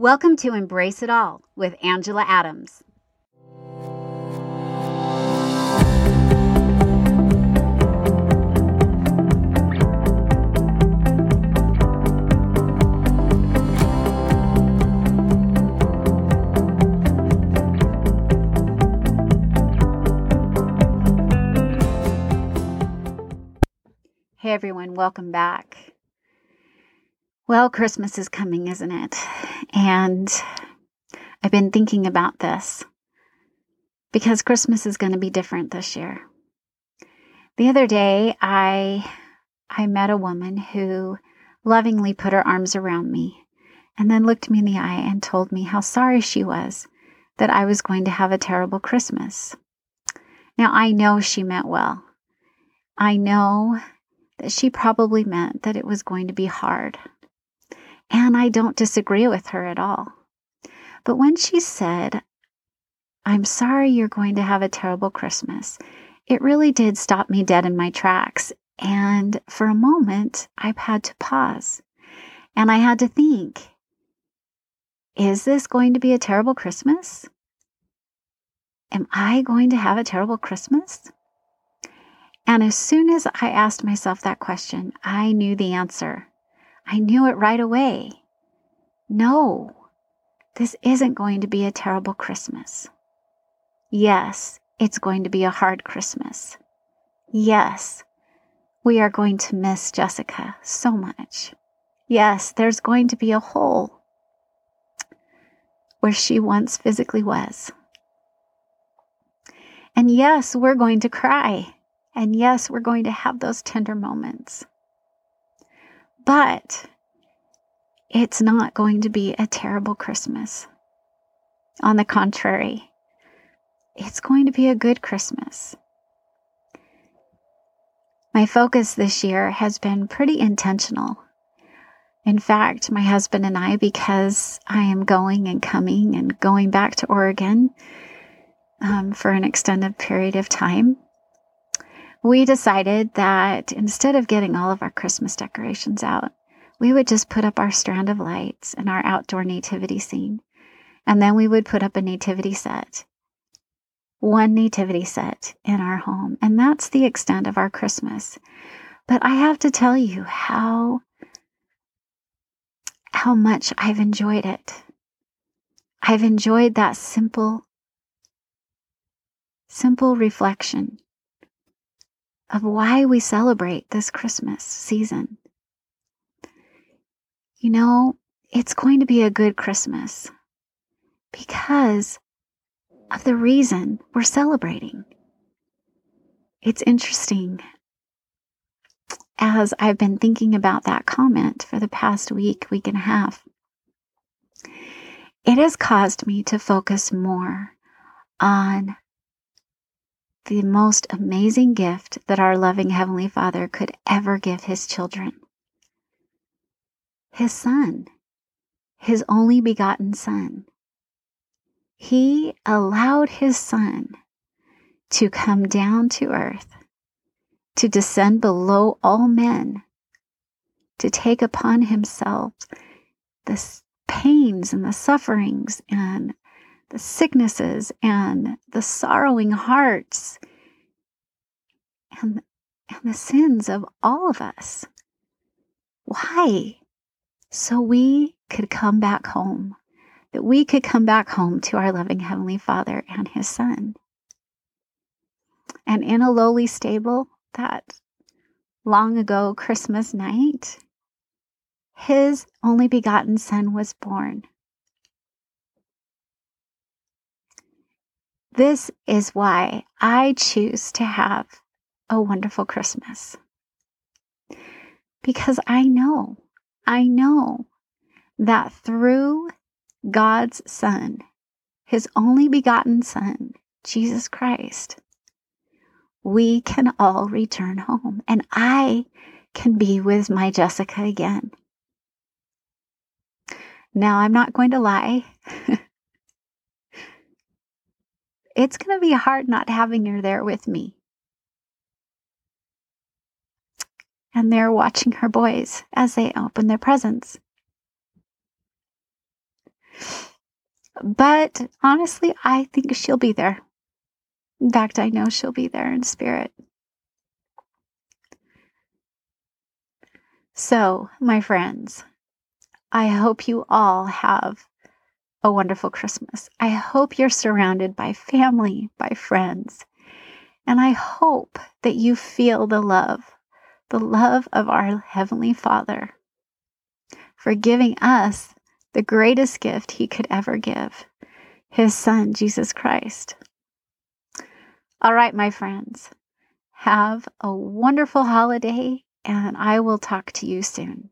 Welcome to Embrace It All with Angela Adams. Hey everyone, welcome back. Well, Christmas is coming, isn't it? And I've been thinking about this because Christmas is going to be different this year. The other day, I met a woman who lovingly put her arms around me and then looked me in the eye and told me how sorry she was that I was going to have a terrible Christmas. Now, I know she meant well. I know that she probably meant that it was going to be hard. And I don't disagree with her at all. But when she said, "I'm sorry you're going to have a terrible Christmas," it really did stop me dead in my tracks. And for a moment, I've had to pause. And I had to think, is this going to be a terrible Christmas? Am I going to have a terrible Christmas? And as soon as I asked myself that question, I knew the answer. I knew it right away. No, this isn't going to be a terrible Christmas. Yes, it's going to be a hard Christmas. Yes, we are going to miss Jessica so much. Yes, there's going to be a hole where she once physically was. And yes, we're going to cry. And yes, we're going to have those tender moments. But it's not going to be a terrible Christmas. On the contrary, it's going to be a good Christmas. My focus this year has been pretty intentional. In fact, my husband and I, because I am going and coming and going back to Oregon for an extended period of time, we decided that instead of getting all of our Christmas decorations out, we would just put up our strand of lights and our outdoor nativity scene. And then we would put up a nativity set. One nativity set in our home. And that's the extent of our Christmas. But I have to tell you how much I've enjoyed it. I've enjoyed that simple reflection of why we celebrate this Christmas season. You know, it's going to be a good Christmas because of the reason we're celebrating. It's interesting. As I've been thinking about that comment for the past week and a half, it has caused me to focus more on the most amazing gift that our loving Heavenly Father could ever give His children. His Son, His only begotten Son. He allowed His Son to come down to earth, to descend below all men, to take upon Himself the pains and the sufferings and the sicknesses and the sorrowing hearts and the sins of all of us. Why? So we could come back home, that we could come back home to our loving Heavenly Father and His Son. And in a lowly stable that long ago Christmas night, His only begotten Son was born. This is why I choose to have a wonderful Christmas. Because I know that through God's Son, His only begotten Son, Jesus Christ, we can all return home. And I can be with my Jessica again. Now, I'm not going to lie. It's going to be hard not having her there with me. And they're watching her boys as they open their presents. But honestly, I think she'll be there. In fact, I know she'll be there in spirit. So, my friends, I hope you all have a wonderful Christmas. I hope you're surrounded by family, by friends, and I hope that you feel the love of our Heavenly Father for giving us the greatest gift He could ever give, His Son, Jesus Christ. All right, my friends, have a wonderful holiday, and I will talk to you soon.